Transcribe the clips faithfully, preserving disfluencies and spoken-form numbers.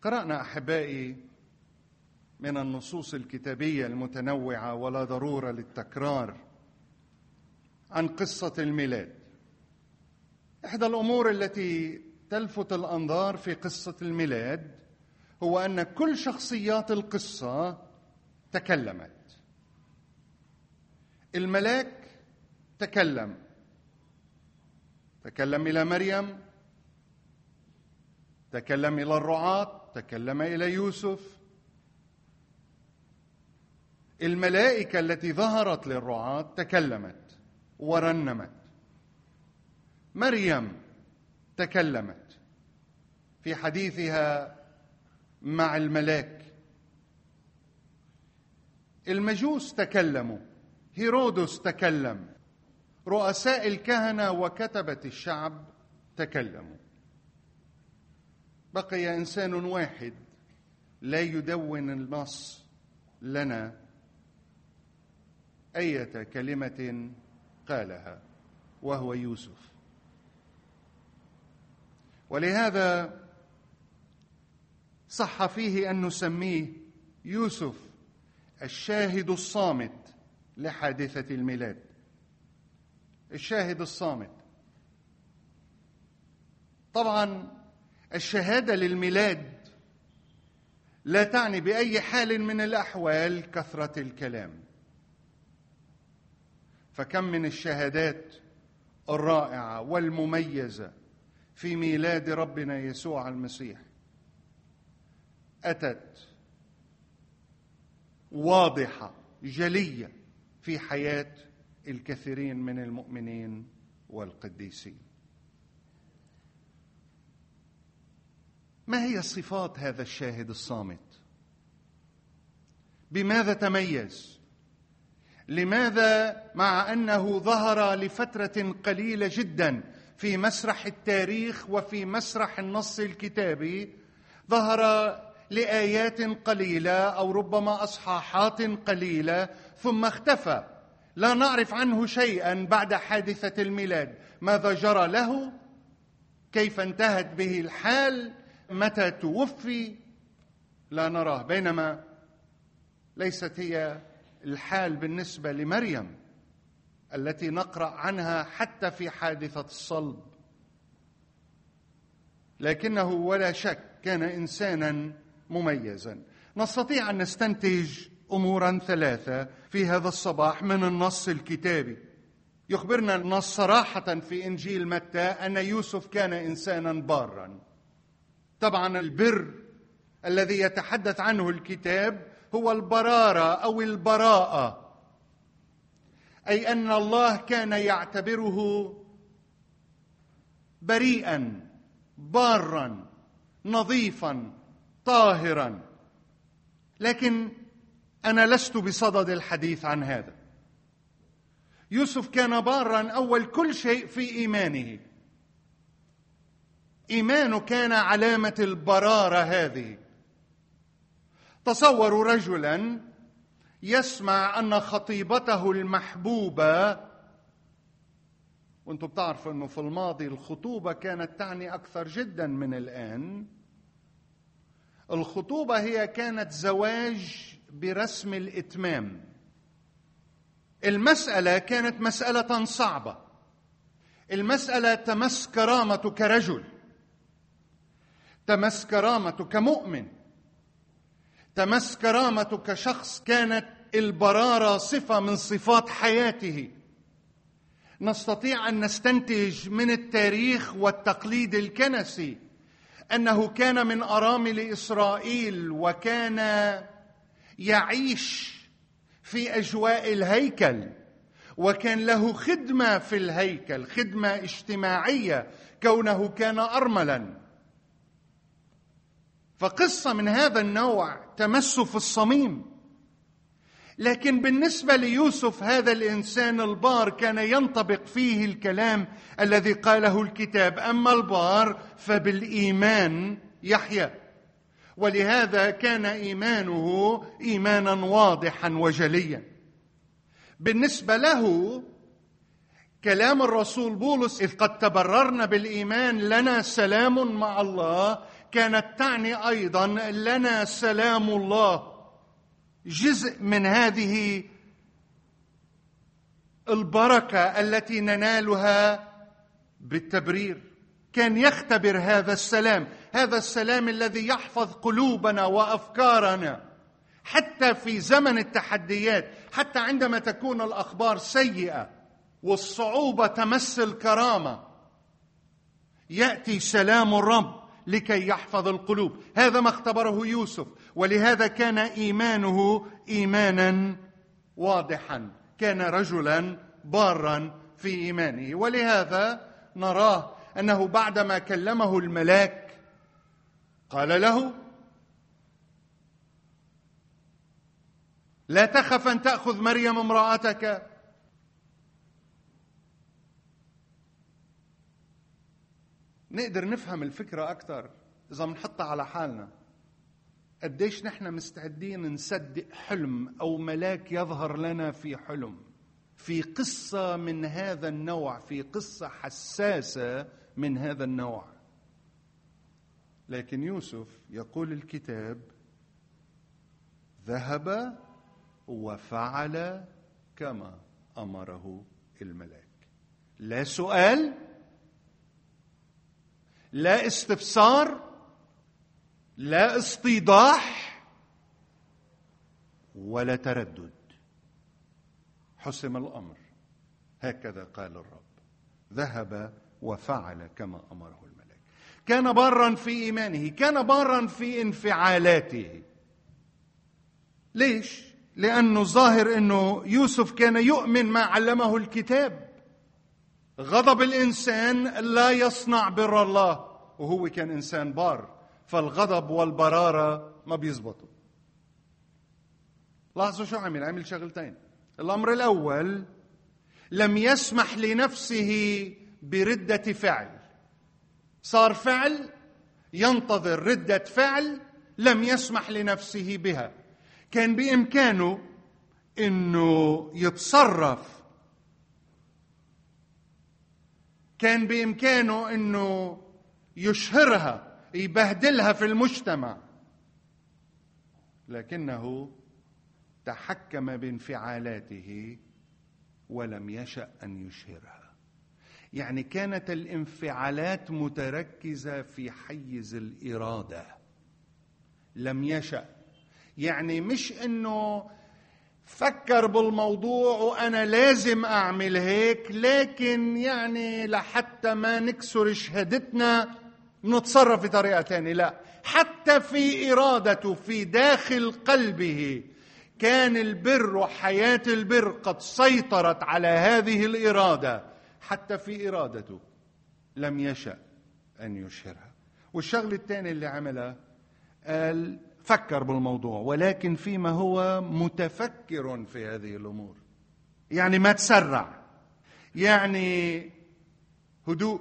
قرأنا أحبائي من النصوص الكتابية المتنوعة ولا ضرورة للتكرار عن قصة الميلاد. إحدى الأمور التي تلفت الأنظار في قصة الميلاد هو أن كل شخصيات القصة تكلمت. الملاك تكلم تكلم إلى مريم، تكلم إلى الرعاة، تكلم إلى يوسف. الملائكة التي ظهرت للرعاة تكلمت ورنمت. مريم تكلمت في حديثها مع الملاك. المجوس تكلموا، هيرودس تكلم، رؤساء الكهنة وكتبة الشعب تكلموا. بقي إنسان واحد لا يدون النص لنا أية كلمة قالها، وهو يوسف. ولهذا صح فيه أن نسميه يوسف الشاهد الصامت لحادثة الميلاد. الشاهد الصامت. طبعا الشهادة للميلاد لا تعني بأي حال من الأحوال كثرة الكلام، فكم من الشهادات الرائعة والمميزة في ميلاد ربنا يسوع المسيح أتت واضحة جلية في حياة الكثيرين من المؤمنين والقديسين. ما هي صفات هذا الشاهد الصامت؟ بماذا تميز؟ لماذا مع أنه ظهر لفترة قليلة جدا في مسرح التاريخ وفي مسرح النص الكتابي، ظهر لآيات قليلة أو ربما أصحاحات قليلة ثم اختفى، لا نعرف عنه شيئا بعد حادثة الميلاد؟ ماذا جرى له؟ كيف انتهت به الحال؟ متى توفي؟ لا نراه. بينما ليست هي الحال بالنسبة لمريم التي نقرأ عنها حتى في حادثة الصلب، لكنه ولا شك كان إنسانا مميزا. نستطيع أن نستنتج أمورا ثلاثة في هذا الصباح من النص الكتابي. يخبرنا النص صراحة في إنجيل متى أن يوسف كان إنسانا بارا. طبعا البر الذي يتحدث عنه الكتاب هو البرارة أو البراءة، أي أن الله كان يعتبره بريئا بارا نظيفا طاهرا. لكن أنا لست بصدد الحديث عن هذا. يوسف كان بارا أول كل شيء في إيمانه. إيمانه كان علامة البرارة هذه. تصوروا رجلا يسمع أن خطيبته المحبوبة، وانتم بتعرفوا أنه في الماضي الخطوبة كانت تعني أكثر جدا من الآن. الخطوبة هي كانت زواج برسم الإتمام. المسألة كانت مسألة صعبة. المسألة تمس كرامته كرجل، تمس كرامته كمؤمن، تمس كرامته كشخص كانت البرارة صفة من صفات حياته. نستطيع أن نستنتج من التاريخ والتقليد الكنسي أنه كان من أرامل إسرائيل، وكان يعيش في أجواء الهيكل، وكان له خدمة في الهيكل، خدمة اجتماعية كونه كان أرملا. فقصة من هذا النوع تمس في الصميم. لكن بالنسبة ليوسف هذا الإنسان البار كان ينطبق فيه الكلام الذي قاله الكتاب: أما البار فبالإيمان يحيى. ولهذا كان إيمانه إيمانا واضحا وجليا. بالنسبة له كلام الرسول بولس: إذ قد تبررنا بالإيمان لنا سلام مع الله، كانت تعني أيضا لنا سلام الله. جزء من هذه البركة التي ننالها بالتبرير. كان يختبر هذا السلام، هذا السلام الذي يحفظ قلوبنا وأفكارنا حتى في زمن التحديات، حتى عندما تكون الأخبار سيئة والصعوبة تمس الكرامة، يأتي سلام الرب لكي يحفظ القلوب. هذا ما اختبره يوسف، ولهذا كان إيمانه إيمانا واضحا، كان رجلا بارا في إيمانه. ولهذا نراه أنه بعدما كلمه الملاك قال له: لا تخف أن تأخذ مريم امرأتك. نقدر نفهم الفكرة أكثر إذا بنحطها على حالنا. قديش نحن مستعدين نصدق حلم أو ملاك يظهر لنا في حلم، في قصة من هذا النوع، في قصة حساسة من هذا النوع. لكن يوسف يقول الكتاب: ذهب وفعل كما أمره الملاك. لا سؤال، لا استفسار، لا استيضاح، ولا تردد. حسم الأمر، هكذا قال الرب: ذهب وفعل كما أمره الملاك. كان بارا في إيمانه، كان بارا في انفعالاته. ليش؟ لأنه ظاهر أنه يوسف كان يؤمن ما علمه الكتاب. غضب الإنسان لا يصنع بر الله، وهو كان إنسان بار، فالغضب والبرارة ما بيزبطوا. لاحظوا شو عمل؟ عمل شغلتين. الأمر الأول، لم يسمح لنفسه بردة فعل. صار فعل ينتظر ردة فعل، لم يسمح لنفسه بها. كان بإمكانه أنه يتصرف، كان بإمكانه أنه يشهرها، يبهدلها في المجتمع، لكنه تحكم بانفعالاته ولم يشأ أن يشهرها. يعني كانت الانفعالات متركزة في حيز الإرادة، لم يشأ. يعني مش أنه فكر بالموضوع وأنا لازم أعمل هيك، لكن يعني لحتى ما نكسر شهادتنا نتصرف بطريقة ثانية. لا، حتى في إرادته، في داخل قلبه، كان البر وحياة البر قد سيطرت على هذه الإرادة. حتى في إرادته لم يشأ أن يشهرها. والشغل الثاني اللي عمله، قال فكر بالموضوع، ولكن فيما هو متفكر في هذه الأمور. يعني ما تسرع، يعني هدوء.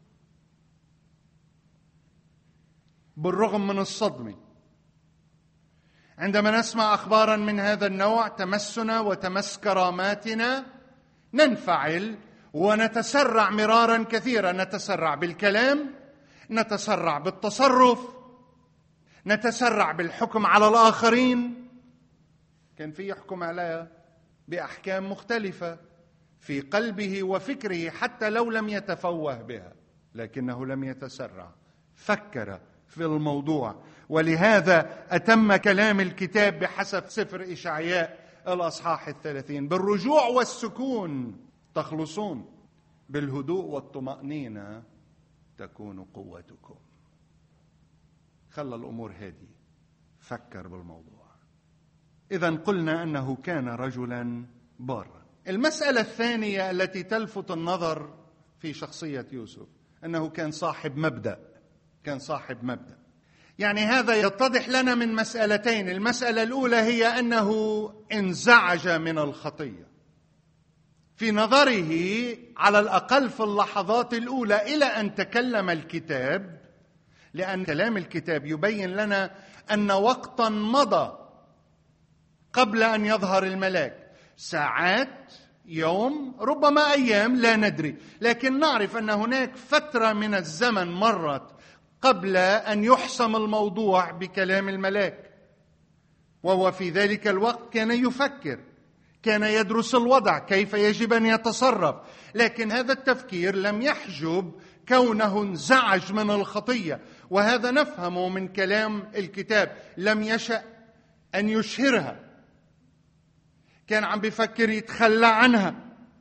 بالرغم من الصدمة، عندما نسمع أخبارا من هذا النوع تمسنا وتمس كراماتنا، ننفعل ونتسرع مرارا كثيرا. نتسرع بالكلام، نتسرع بالتصرف، نتسرع بالحكم على الآخرين. كان في يحكم عليها بأحكام مختلفة في قلبه وفكره حتى لو لم يتفوه بها، لكنه لم يتسرع، فكر في الموضوع. ولهذا أتم كلام الكتاب بحسب سفر إشعياء الأصحاح الثلاثين: بالرجوع والسكون تخلصون، بالهدوء والطمأنينة تكون قوتكم. خلى الأمور هادية، فكر بالموضوع. إذن قلنا أنه كان رجلا بارا. المسألة الثانية التي تلفت النظر في شخصية يوسف أنه كان صاحب مبدأ. كان صاحب مبدأ. يعني هذا يتضح لنا من مسألتين. المسألة الأولى هي أنه انزعج من الخطية. في نظره، على الأقل في اللحظات الأولى إلى أن تكلم الكتاب، لأن كلام الكتاب يبين لنا أن وقتا مضى قبل أن يظهر الملاك، ساعات، يوم، ربما أيام، لا ندري، لكن نعرف أن هناك فترة من الزمن مرت قبل أن يحسم الموضوع بكلام الملاك، وهو في ذلك الوقت كان يفكر، كان يدرس الوضع كيف يجب أن يتصرف، لكن هذا التفكير لم يحجب كونه انزعج من الخطية. وهذا نفهمه من كلام الكتاب، لم يشأ أن يشهرها، كان عم بيفكر يتخلى عنها.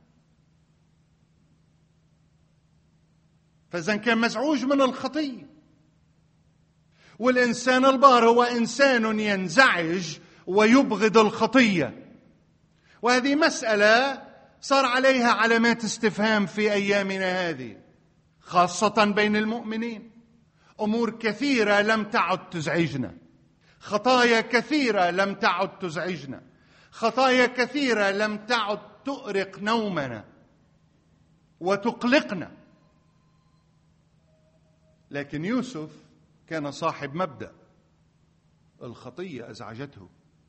فإذا كان مزعوج من الخطية. والإنسان البار هو إنسان ينزعج ويبغض الخطية، وهذه مسألة صار عليها علامات استفهام في أيامنا هذه، خاصة بين المؤمنين. أمور كثيرة لم تعد تزعجنا، خطايا كثيرة لم تعد تزعجنا، خطايا كثيرة لم تعد تؤرق نومنا وتقلقنا. لكن يوسف كان صاحب مبدأ، الخطية أزعجته.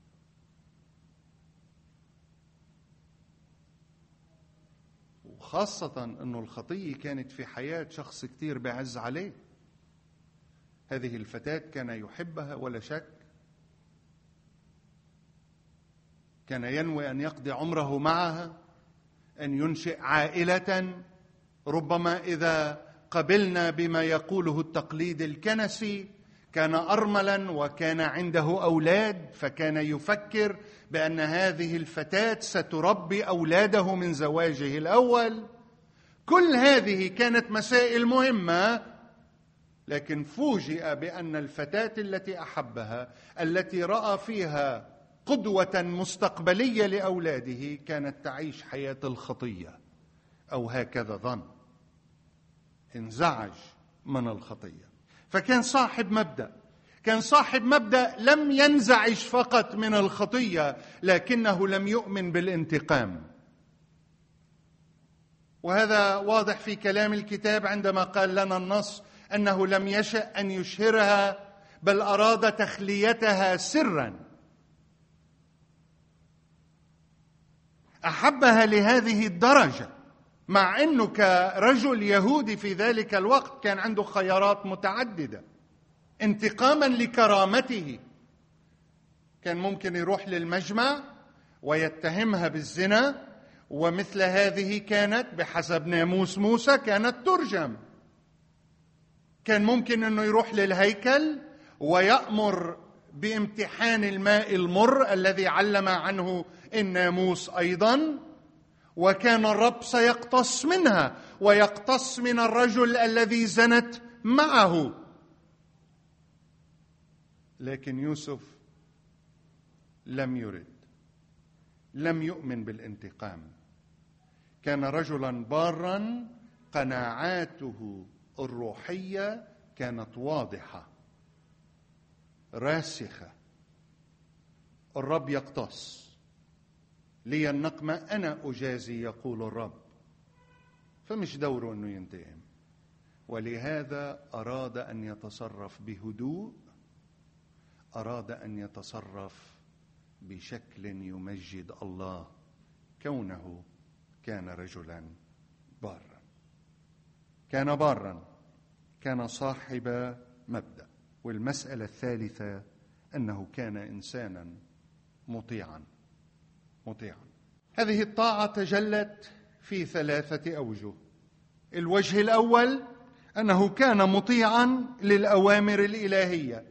وخاصة أنه الخطية كانت في حياة شخص كتير بعز عليه. هذه الفتاة كان يحبها ولا شك، كان ينوي أن يقضي عمره معها، أن ينشئ عائلة. ربما إذا قبلنا بما يقوله التقليد الكنسي كان أرملا وكان عنده أولاد، فكان يفكر بأن هذه الفتاة ستربي أولاده من زواجه الأول. كل هذه كانت مسائل مهمة، لكن فوجئ بأن الفتاة التي أحبها، التي رأى فيها قدوة مستقبلية لأولاده، كانت تعيش حياة الخطية، أو هكذا ظن. انزعج من الخطية، فكان صاحب مبدأ. كان صاحب مبدأ لم ينزعج فقط من الخطية، لكنه لم يؤمن بالانتقام. وهذا واضح في كلام الكتاب عندما قال لنا النص أنه لم يشأ أن يشهرها، بل أراد تخليتها سرا. أحبها لهذه الدرجة، مع أنه كرجل يهودي في ذلك الوقت كان عنده خيارات متعددة. انتقاما لكرامته كان ممكن يروح للمجمع ويتهمها بالزنا، ومثل هذه كانت بحسب ناموس موسى كانت ترجم. كان ممكن أنه يروح للهيكل ويأمر بامتحان الماء المر الذي علم عنه الناموس أيضا، وكان الرب سيقتص منها ويقتص من الرجل الذي زنت معه. لكن يوسف لم يرد، لم يؤمن بالانتقام. كان رجلا بارا، قناعاته الروحية كانت واضحة راسخة. الرب يقتص، لي النقمة أنا أجازي يقول الرب، فمش دوره أنه ينتقم. ولهذا أراد أن يتصرف بهدوء، أراد أن يتصرف بشكل يمجد الله، كونه كان رجلا بارا. كان بارا، كان صاحب مبدأ. والمسألة الثالثة أنه كان إنسانا مطيعا مطيعا. هذه الطاعة تجلت في ثلاثة أوجه. الوجه الأول أنه كان مطيعا للأوامر الإلهية.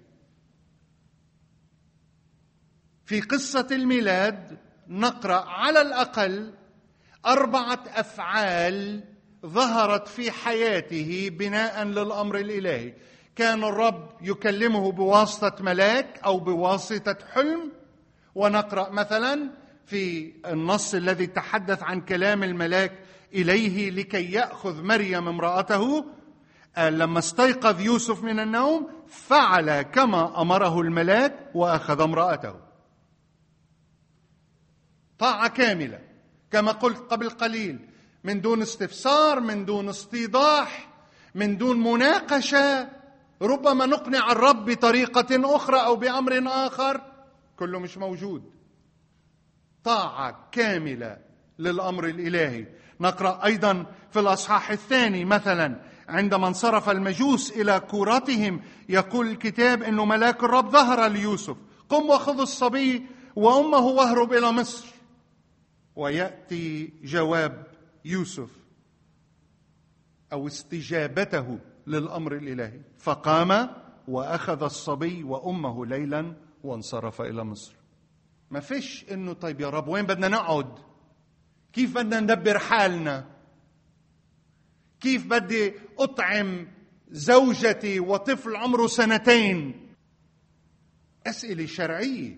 في قصة الميلاد نقرأ على الأقل أربعة أفعال ظهرت في حياته بناء للأمر الإلهي. كان الرب يكلمه بواسطة ملاك أو بواسطة حلم. ونقرأ مثلا في النص الذي تحدث عن كلام الملاك إليه لكي يأخذ مريم امرأته، لما استيقظ يوسف من النوم فعل كما أمره الملاك وأخذ امرأته. طاعة كاملة كما قلت قبل قليل، من دون استفسار، من دون استيضاح، من دون مناقشة. ربما نقنع الرب بطريقة أخرى أو بأمر آخر، كله مش موجود. طاعة كاملة للأمر الإلهي. نقرأ أيضا في الأصحاح الثاني مثلا عندما انصرف المجوس إلى كورتهم يقول الكتاب أنه ملاك الرب ظهر ليوسف: قم وخذ الصبي وأمه واهرب إلى مصر. ويأتي جواب يوسف أو استجابته للأمر الإلهي: فقام وأخذ الصبي وأمه ليلا وانصرف إلى مصر. ما فيش إنه طيب يا رب وين بدنا نقعد؟ كيف بدنا ندبر حالنا؟ كيف بدي أطعم زوجتي وطفل عمره سنتين؟ أسئلة شرعية.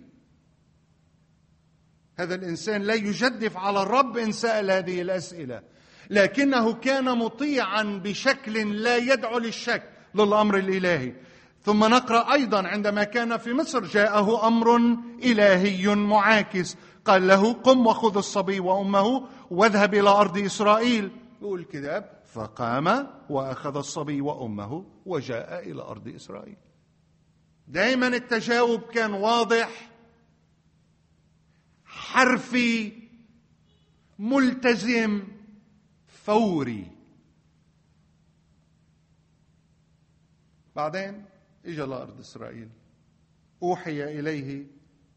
هذا الإنسان لا يجدف على الرب إن سأل هذه الأسئلة، لكنه كان مطيعا بشكل لا يدعو للشك للأمر الإلهي. ثم نقرأ أيضا عندما كان في مصر جاءه أمر إلهي معاكس، قال له: قم وخذ الصبي وأمه واذهب إلى أرض إسرائيل. يقول الكتاب: فقام وأخذ الصبي وأمه وجاء إلى أرض إسرائيل. دائما التجاوب كان واضح، حرفي، ملتزم، فوري. بعدين اجى لأرض إسرائيل، أوحي إليه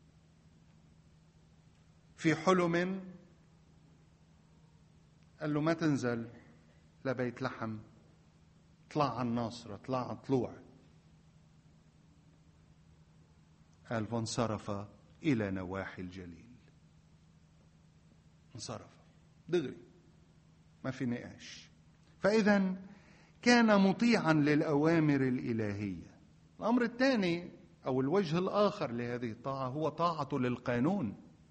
في حلم، قال له: ما تنزل لبيت لحم، اطلع على الناصرة، اطلع على طلوع. قال: فانصرف إلى نواحي الجليل. انصرف دغري، ما في نقاش. فإذا كان مطيعا للأوامر الإلهية. الأمر الثاني أو الوجه الآخر لهذه الطاعة هو طاعته للقانون.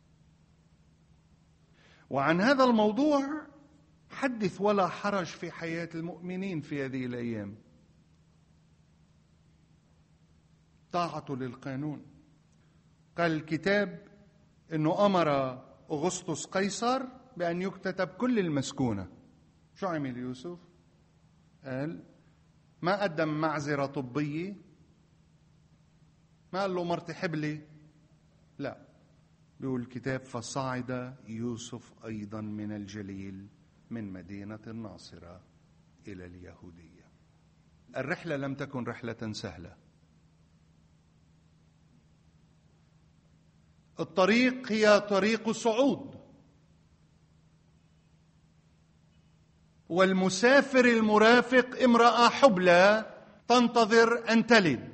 وعن هذا الموضوع حدث ولا حرج في حياة المؤمنين في هذه الأيام. طاعته للقانون. قال الكتاب أنه أمر أغسطس قيصر بأن يكتتب كل المسكونة. شو عمل يوسف؟ قال: ما قدم معذرة طبية، ما قال له مرتي حبلي، لا. بيقول الكتاب: فصعد يوسف أيضا من الجليل من مدينة الناصرة إلى اليهودية. الرحلة لم تكن رحلة سهلة. الطريق هي طريق صعود، والمسافر المرافق امرأة حبلى تنتظر أن تلد،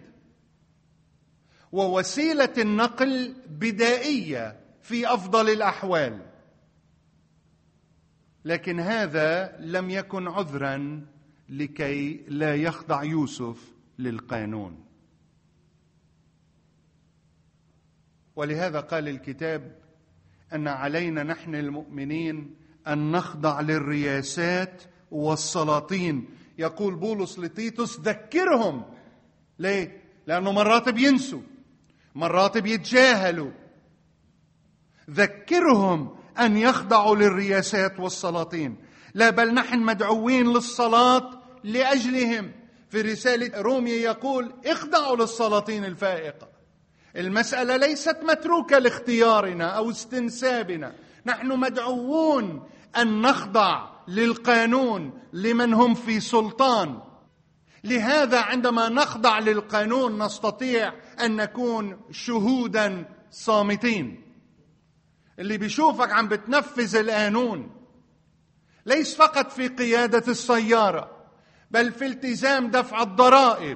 ووسيلة النقل بدائية في أفضل الأحوال. لكن هذا لم يكن عذرا لكي لا يخضع يوسف للقانون. ولهذا قال الكتاب أن علينا نحن المؤمنين أن نخضع للرياسات والسلاطين. يقول بولس لتيتوس: ذكرهم. ليه؟ لأنه مرات بينسوا، مرات بيتجاهلوا. ذكرهم أن يخضعوا للرياسات والسلاطين. لا، بل نحن مدعوين للصلاة لأجلهم. في رسالة رومية يقول: اخضعوا للسلاطين الفائقة. المسألة ليست متروكة لاختيارنا أو استنسابنا، نحن مدعوون أن نخضع للقانون لمن هم في سلطان. لهذا عندما نخضع للقانون نستطيع أن نكون شهودا صامتين. اللي بيشوفك عم بتنفذ القانون، ليس فقط في قيادة السيارة، بل في التزام دفع الضرائب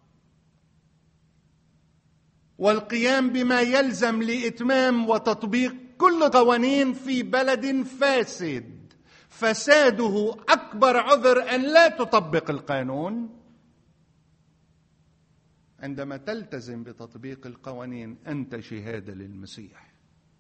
والقيام بما يلزم لإتمام وتطبيق كل قوانين في بلد فاسد فساده أكبر عذر أن لا تطبق القانون. عندما تلتزم بتطبيق القوانين أنت شهادة للمسيح.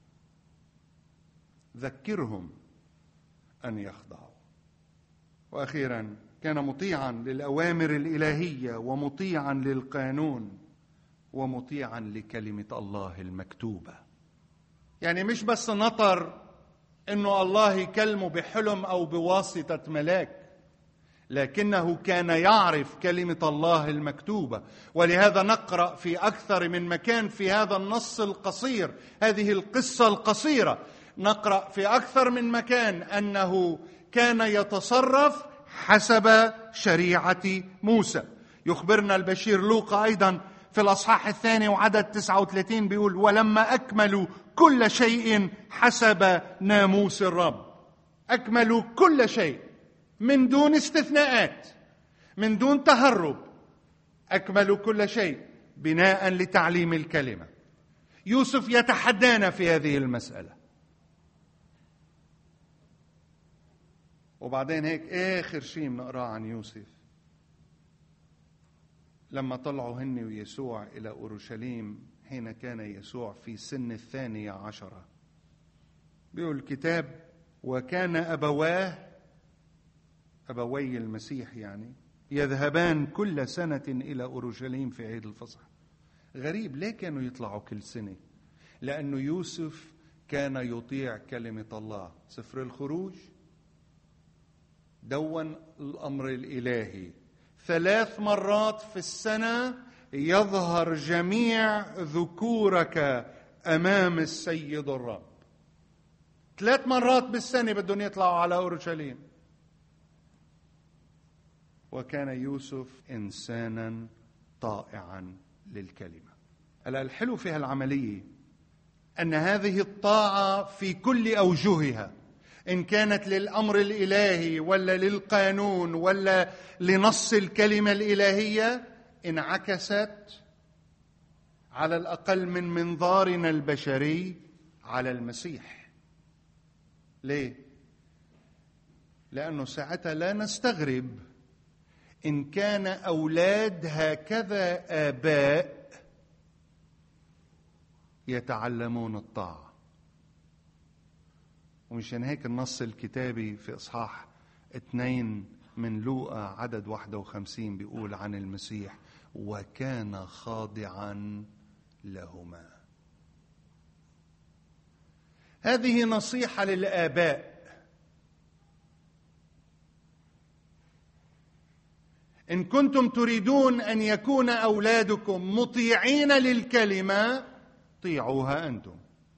ذكرهم أن يخضعوا. وأخيرا كان مطيعا للأوامر الإلهية ومطيعا للقانون ومطيعا لكلمة الله المكتوبة. يعني مش بس نطر إنه الله يكلمه بحلم أو بواسطة ملاك، لكنه كان يعرف كلمة الله المكتوبة. ولهذا نقرأ في أكثر من مكان في هذا النص القصير، هذه القصة القصيرة، نقرأ في أكثر من مكان أنه كان يتصرف حسب شريعة موسى. يخبرنا البشير لوقا أيضا في الأصحاح الثاني وعدد تسعة وثلاثين بيقول: ولما أكملوا كل شيء حسب ناموس الرب. أكملوا كل شيء من دون استثناءات، من دون تهرب. أكملوا كل شيء بناء لتعليم الكلمة. يوسف يتحدانا في هذه المسألة. وبعدين هيك آخر شيء بنقراه عن يوسف، لما طلعوا هن ويسوع إلى أورشليم حين كان يسوع في سن الثانية عشرة، بيقول الكتاب: وكان أبواه، أبوي المسيح يعني، يذهبان كل سنة إلى أورشليم في عيد الفصح. غريب، ليه كانوا يطلعوا كل سنة؟ لأنه يوسف كان يطيع كلمة الله. سفر الخروج دون الأمر الإلهي ثلاث مرات في السنة: يظهر جميع ذكورك أمام السيد الرب. ثلاث مرات بالسنة بدهم يطلعوا على أورشليم. وكان يوسف إنسانا طائعا للكلمة. هلا الحلو في هالعملية أن هذه الطاعة في كل أوجهها، إن كانت للأمر الإلهي ولا للقانون ولا لنص الكلمة الإلهية، انعكست على الأقل من منظارنا البشري على المسيح. ليه؟ لأنه ساعتها لا نستغرب إن كان أولاد هكذا آباء يتعلمون الطاعة. ومشان هيك النص الكتابي في إصحاح اثنين من لوقا عدد واحد وخمسين بيقول عن المسيح: وكان خاضعا لهما. هذه نصيحة للآباء. إن كنتم تريدون أن يكون أولادكم مطيعين للكلمة، طيعوها أنتم.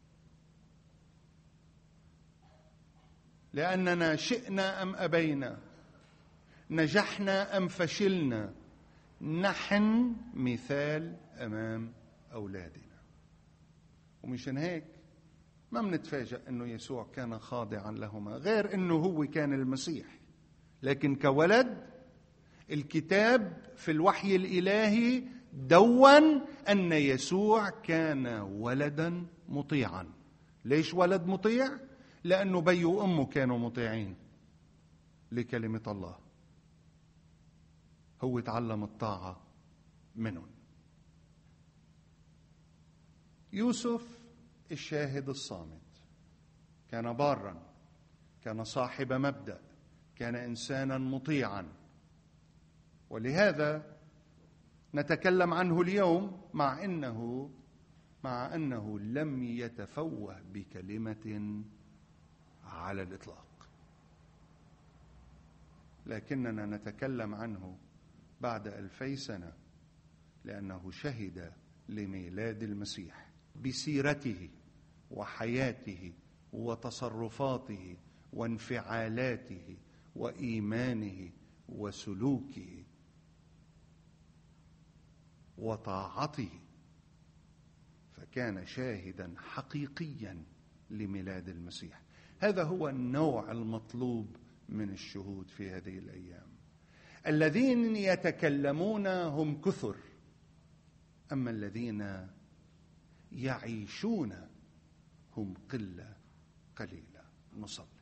لأننا شئنا أم أبينا، نجحنا أم فشلنا، نحن مثال أمام أولادنا. ومشان هيك ما منتفاجأ أنه يسوع كان خاضعا لهما، غير أنه هو كان المسيح. لكن كولد، الكتاب في الوحي الإلهي دون أن يسوع كان ولدا مطيعا. ليش ولد مطيع؟ لأنه بي وأمه كانوا مطيعين لكلمة الله. هو تعلم الطاعة منهم. يوسف الشاهد الصامت كان بارا، كان صاحب مبدأ، كان إنسانا مطيعا، ولهذا نتكلم عنه اليوم مع أنه مع أنه لم يتفوه بكلمة على الإطلاق. لكننا نتكلم عنه بعد ألفي سنة، لأنه شهد لميلاد المسيح بسيرته وحياته وتصرفاته وانفعالاته وإيمانه وسلوكه وطاعته، فكان شاهدا حقيقيا لميلاد المسيح. هذا هو النوع المطلوب من الشهود في هذه الأيام. الذين يتكلمون هم كثر، أما الذين يعيشون هم قلة قليلة. نصلي.